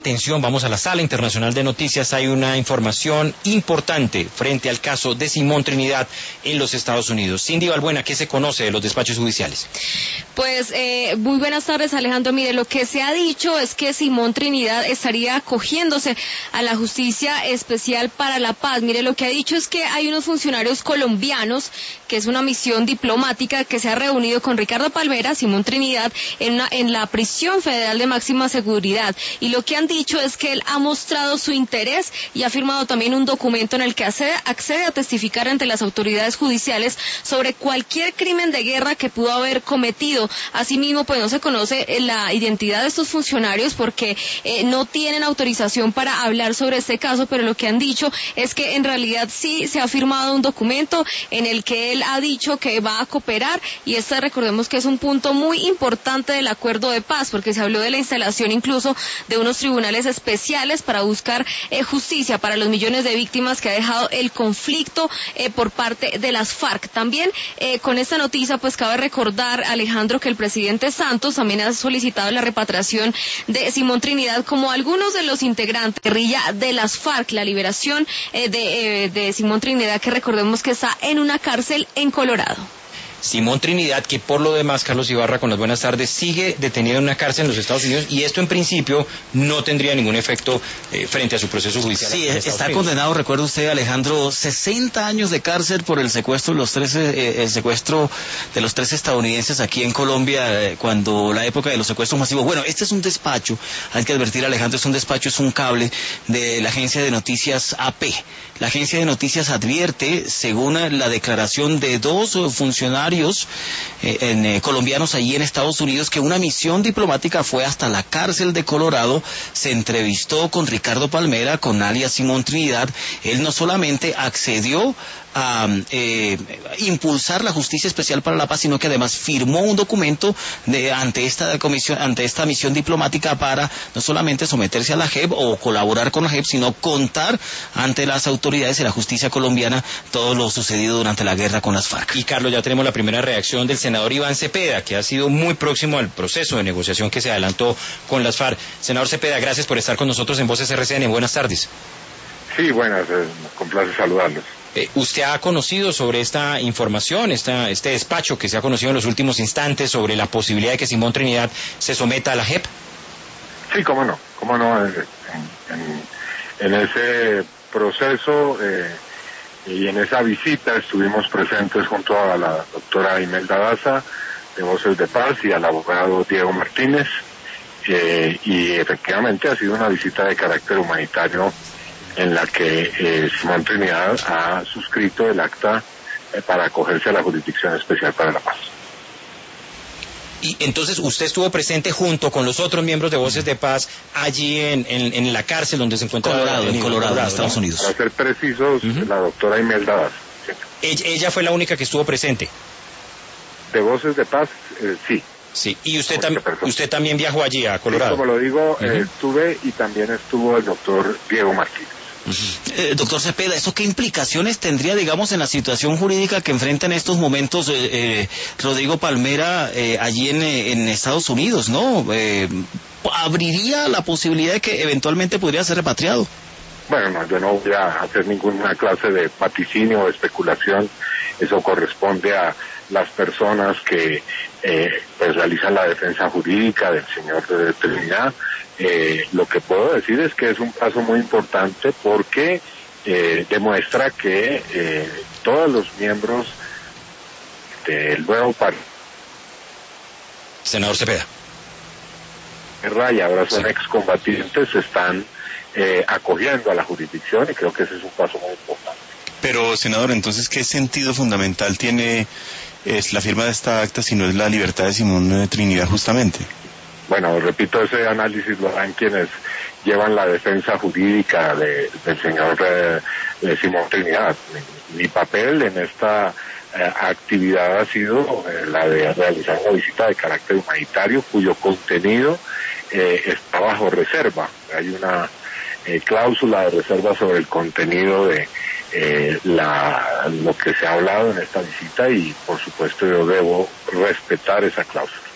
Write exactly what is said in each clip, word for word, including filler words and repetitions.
Atención, vamos a la Sala Internacional de Noticias. Hay una información importante frente al caso de Simón Trinidad en los Estados Unidos. Cindy Balbuena, ¿qué se conoce de los despachos judiciales? Pues eh, muy buenas tardes, Alejandro. Mire, lo que se ha dicho es que Simón Trinidad estaría acogiéndose a la Justicia Especial para la Paz. Mire, lo que ha dicho es que hay unos funcionarios colombianos, que es una misión diplomática que se ha reunido con Ricardo Palmera, Simón Trinidad, en, una, en la prisión federal de máxima seguridad. Y lo que han dicho es que él ha mostrado su interés y ha firmado también un documento en el que accede, accede a testificar ante las autoridades judiciales sobre cualquier crimen de guerra que pudo haber cometido. Asimismo, pues no se conoce la identidad de estos funcionarios porque eh, no tienen autorización para hablar sobre este caso, pero lo que han dicho es que en realidad sí se ha firmado un documento en el que él ha dicho que va a cooperar, y este, recordemos que es un punto muy importante del acuerdo de paz, porque se habló de la instalación incluso de unos tribunales especiales para buscar eh, justicia para los millones de víctimas que ha dejado el conflicto eh, por parte de las FARC. También eh, con esta noticia pues cabe recordar, Alejandro, que el presidente Santos también ha solicitado la repatriación de Simón Trinidad como algunos de los integrantes de guerrilla de las FARC, la liberación eh, de, eh, de Simón Trinidad, que recordemos que está en una cárcel en Colorado. Simón Trinidad, que por lo demás, Carlos Ibarra, con las buenas tardes, sigue detenido en una cárcel en los Estados Unidos, y esto en principio no tendría ningún efecto eh, frente a su proceso judicial. Sí, está Unidos. Condenado, recuerda usted, Alejandro, sesenta años de cárcel por el secuestro de los tres, eh, el secuestro de los tres estadounidenses aquí en Colombia, eh, cuando la época de los secuestros masivos. Bueno, este es un despacho, hay que advertir, Alejandro, es un despacho, es un cable de la agencia de noticias A P. La agencia de noticias advierte, según la declaración de dos funcionarios Eh, en, eh, colombianos allí en Estados Unidos, que una misión diplomática fue hasta la cárcel de Colorado, se entrevistó con Ricardo Palmera, con alias Simón Trinidad. Él no solamente accedió a eh, impulsar la Justicia Especial para la Paz, sino que además firmó un documento de, ante esta comisión, ante esta misión diplomática, para no solamente someterse a la J E P o colaborar con la J E P, sino contar ante las autoridades de la justicia colombiana todo lo sucedido durante la guerra con las FARC. Y Carlos, ya tenemos la primera reacción del senador Iván Cepeda, que ha sido muy próximo al proceso de negociación que se adelantó con las FARC. Senador Cepeda, gracias por estar con nosotros en Voces R C N. Buenas tardes. Sí, buenas, eh, me complace saludarlos. Eh, ¿Usted ha conocido sobre esta información, esta, este despacho que se ha conocido en los últimos instantes sobre la posibilidad de que Simón Trinidad se someta a la J E P? Sí, cómo no, cómo no, en, en, en ese proceso eh, y en esa visita estuvimos presentes junto a la doctora Imelda Daza, de Voces de Paz, y al abogado Diego Martínez, eh, y efectivamente ha sido una visita de carácter humanitario en la que eh, Simón Trinidad ha suscrito el acta eh, para acogerse a la Jurisdicción Especial para la Paz. Y entonces usted estuvo presente junto con los otros miembros de Voces de Paz allí en, en, en la cárcel donde se encuentra Colorado, en Colorado, Colorado, en Estados Unidos. Para ser precisos, uh-huh. La doctora Imelda Daza. Sí. Ella, ella fue la única que estuvo presente. De Voces de Paz, eh, sí. Sí, y usted, tam usted también viajó allí a Colorado. Sí, como lo digo, uh-huh. eh, estuve, y también estuvo el doctor Diego Martínez. Uh-huh. eh, doctor Cepeda, ¿eso qué implicaciones tendría, digamos, en la situación jurídica que enfrenta en estos momentos eh, eh, Rodrigo Palmera eh, allí en, en Estados Unidos, ¿no? Eh, ¿Abriría la posibilidad de que eventualmente podría ser repatriado? Bueno, no, yo no voy a hacer ninguna clase de vaticinio o especulación. Eso corresponde a las personas que eh, pues realizan la defensa jurídica del señor de Trinidad. Eh, lo que puedo decir es que es un paso muy importante porque eh, demuestra que eh, todos los miembros del nuevo partido, senador Cepeda, y ahora son sí. excombatientes, se están eh, acogiendo a la jurisdicción, y creo que ese es un paso muy importante. Pero, senador, entonces, ¿qué sentido fundamental tiene es la firma de esta acta si no es la libertad de Simón Trinidad justamente? Bueno, repito, ese análisis lo dan quienes llevan la defensa jurídica de, del señor eh, de Simón Trinidad. Mi, mi papel en esta eh, actividad ha sido eh, la de realizar una visita de carácter humanitario cuyo contenido eh, está bajo reserva. Hay una eh, cláusula de reserva sobre el contenido de eh, la, lo que se ha hablado en esta visita, y por supuesto yo debo respetar esa cláusula.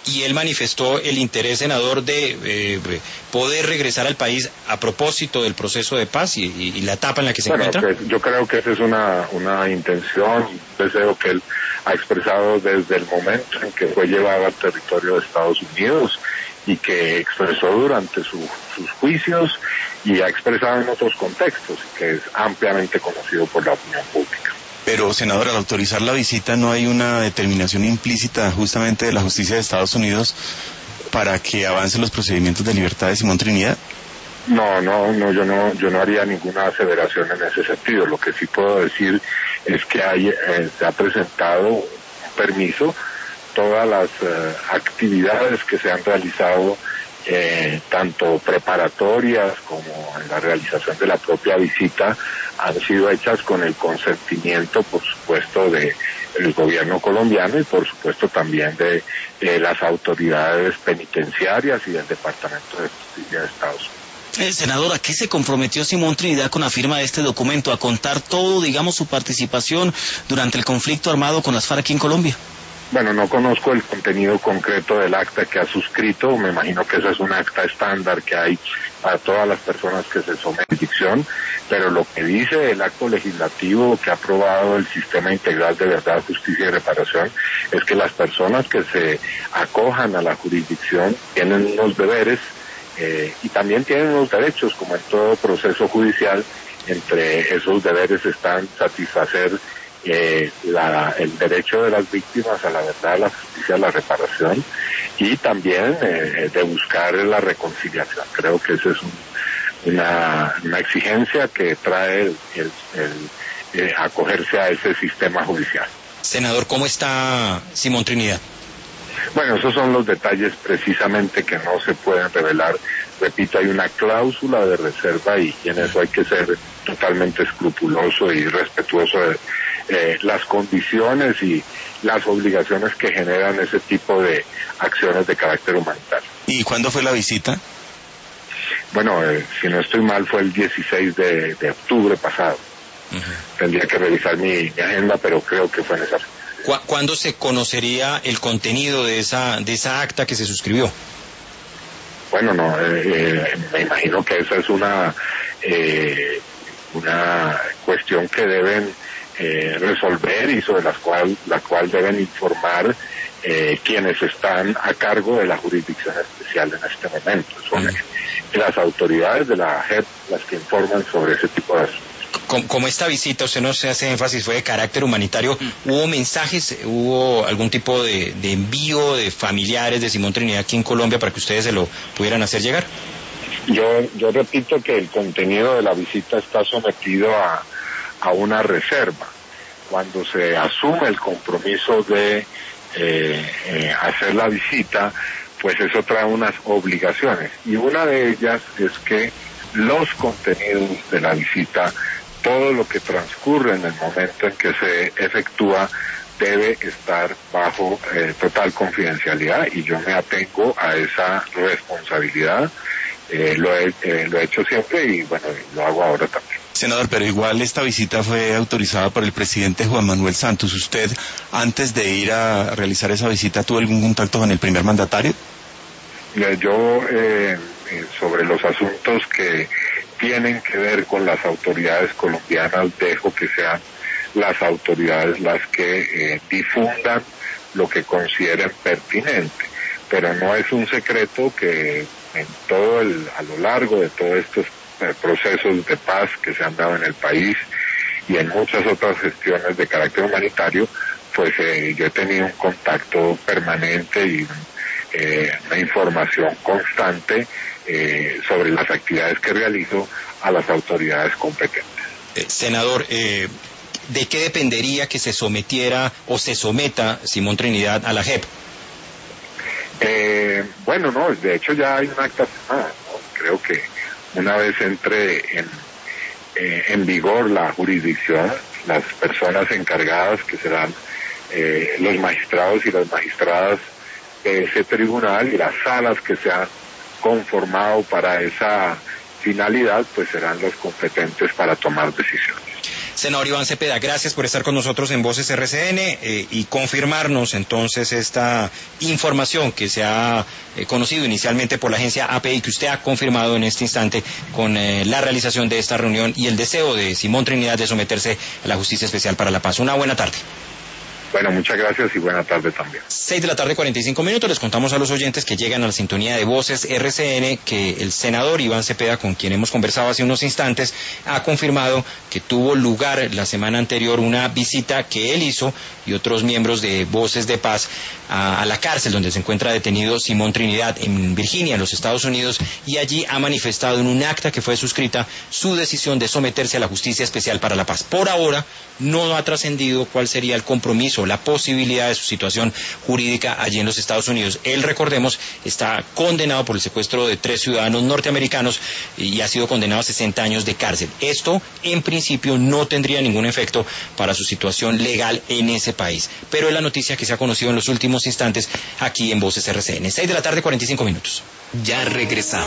y él manifestó el interés, senador, de eh, poder regresar al país a propósito del proceso de paz y, y, y la etapa en la que se bueno, encuentra. Pues yo creo que esa es una, una intención, un deseo que él ha expresado desde el momento en que fue llevado al territorio de Estados Unidos y que expresó durante su, sus juicios y ha expresado en otros contextos, que es ampliamente conocido por la opinión pública. Pero, senador, al autorizar la visita no hay una determinación implícita justamente de la justicia de Estados Unidos para que avancen los procedimientos de libertad de Simón Trinidad. No, no, no, yo no, yo no haría ninguna aseveración en ese sentido. Lo que sí puedo decir es que hay, eh, se ha presentado un permiso, todas las eh, actividades que se han realizado, eh, tanto preparatorias como en la realización de la propia visita, han sido hechas con el consentimiento, por supuesto, de el gobierno colombiano y por supuesto también de eh, las autoridades penitenciarias y del Departamento de Justicia de Estados Unidos. Eh, senador, ¿a qué se comprometió Simón Trinidad con la firma de este documento? ¿A contar todo, digamos, su participación durante el conflicto armado con las FARC aquí en Colombia? Bueno, no conozco el contenido concreto del acta que ha suscrito, me imagino que esa es un acta estándar que hay para todas las personas que se someten a jurisdicción, pero lo que dice el acto legislativo que ha aprobado el Sistema Integral de Verdad, Justicia y Reparación es que las personas que se acojan a la jurisdicción tienen unos deberes eh, y también tienen unos derechos, como en todo proceso judicial. Entre esos deberes están satisfacer Eh, la, el derecho de las víctimas a la verdad, a la justicia, a la reparación y también eh, de buscar la reconciliación. Creo que esa es un, una, una exigencia que trae el, el, el eh, acogerse a ese sistema judicial. Senador, ¿cómo está Simón Trinidad? Bueno, esos son los detalles precisamente que no se pueden revelar. Repito, hay una cláusula de reserva y en eso hay que ser totalmente escrupuloso y respetuoso de eh, las condiciones y las obligaciones que generan ese tipo de acciones de carácter humanitario. ¿Y cuándo fue la visita? Bueno, eh, si no estoy mal fue el dieciséis de, de octubre pasado. Uh-huh. Tendría que revisar mi, mi agenda, pero creo que fue en esa fecha. ¿Cu- ¿Cuándo se conocería el contenido de esa de esa acta que se suscribió? Bueno, no, eh, eh, me imagino que esa es una eh, una cuestión que deben eh, resolver y sobre la cual la cual deben informar eh, quienes están a cargo de la jurisdicción especial en este momento. Son mm. las autoridades de la J E P las que informan sobre ese tipo de asuntos. Como, como esta visita, usted no se hace énfasis, fue de carácter humanitario, ¿hubo mensajes, hubo algún tipo de, de envío de familiares de Simón Trinidad aquí en Colombia para que ustedes se lo pudieran hacer llegar? Yo, yo repito que el contenido de la visita está sometido a, a una reserva. Cuando se asume el compromiso de eh, eh, hacer la visita, pues eso trae unas obligaciones. Y una de ellas es que los contenidos de la visita, todo lo que transcurre en el momento en que se efectúa, debe estar bajo eh, total confidencialidad y yo me atengo a esa responsabilidad. Eh, lo, he, eh, lo he hecho siempre y bueno, lo hago ahora también. Senador, pero igual esta visita fue autorizada por el presidente Juan Manuel Santos. ¿Usted, antes de ir a realizar esa visita, tuvo algún contacto con el primer mandatario? Eh, yo, eh, eh, sobre los asuntos que tienen que ver con las autoridades colombianas, dejo que sean las autoridades las que eh, difundan lo que consideren pertinente. Pero no es un secreto que en todo el, a lo largo de todos estos eh, procesos de paz que se han dado en el país y en muchas otras gestiones de carácter humanitario, pues eh, yo he tenido un contacto permanente y eh, una información constante eh, sobre las actividades que realizo a las autoridades competentes. Eh, senador, eh, ¿de qué dependería que se sometiera o se someta Simón Trinidad a la J E P? Eh, bueno, no, de hecho ya hay un acta firmada, ¿no? Creo que una vez entre en, eh, en vigor la jurisdicción, las personas encargadas, que serán eh, los magistrados y las magistradas de ese tribunal y las salas que se han conformado para esa finalidad, pues serán los competentes para tomar decisiones. Senador Iván Cepeda, gracias por estar con nosotros en Voces R C N eh, y confirmarnos entonces esta información que se ha eh, conocido inicialmente por la agencia A P I, que usted ha confirmado en este instante con eh, la realización de esta reunión y el deseo de Simón Trinidad de someterse a la Justicia Especial para la Paz. Una buena tarde. Bueno, muchas gracias y buena tarde también. Seis de la tarde, cuarenta y cinco minutos. Les contamos a los oyentes que llegan a la sintonía de Voces R C N que el senador Iván Cepeda, con quien hemos conversado hace unos instantes, ha confirmado que tuvo lugar la semana anterior una visita que él hizo y otros miembros de Voces de Paz a, a la cárcel donde se encuentra detenido Simón Trinidad en Virginia, en los Estados Unidos, y allí ha manifestado en un acta que fue suscrita su decisión de someterse a la Justicia Especial para la Paz. Por ahora no ha trascendido cuál sería el compromiso, la posibilidad de su situación jurídica allí en los Estados Unidos. Él, recordemos, está condenado por el secuestro de tres ciudadanos norteamericanos y ha sido condenado a sesenta años de cárcel. Esto, en principio, no tendría ningún efecto para su situación legal en ese país. Pero es la noticia que se ha conocido en los últimos instantes aquí en Voces R C N. seis de la tarde, cuarenta y cinco minutos. Ya regresamos.